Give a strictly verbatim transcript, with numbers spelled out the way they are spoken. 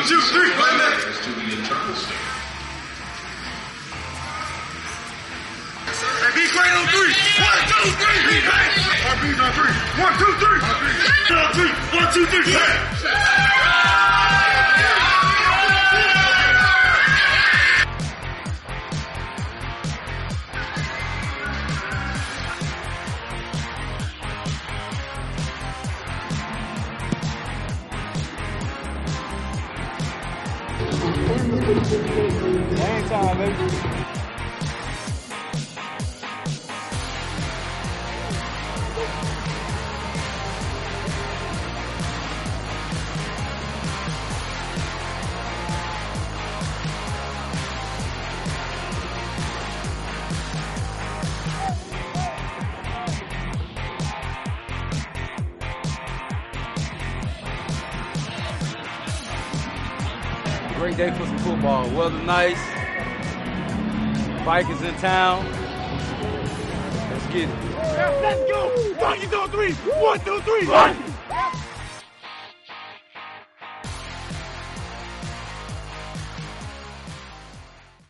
two, three, five minutes. As to the internal state. Hey, be great on three. One, two, three. Be great. R B's on three. One, two, three. R B's on three. One, two, three. Hey. Game time, baby. Great day for some football. Weather nice. Vikings in town. Let's get it. Let's go. One, two, three. One, two, three. One.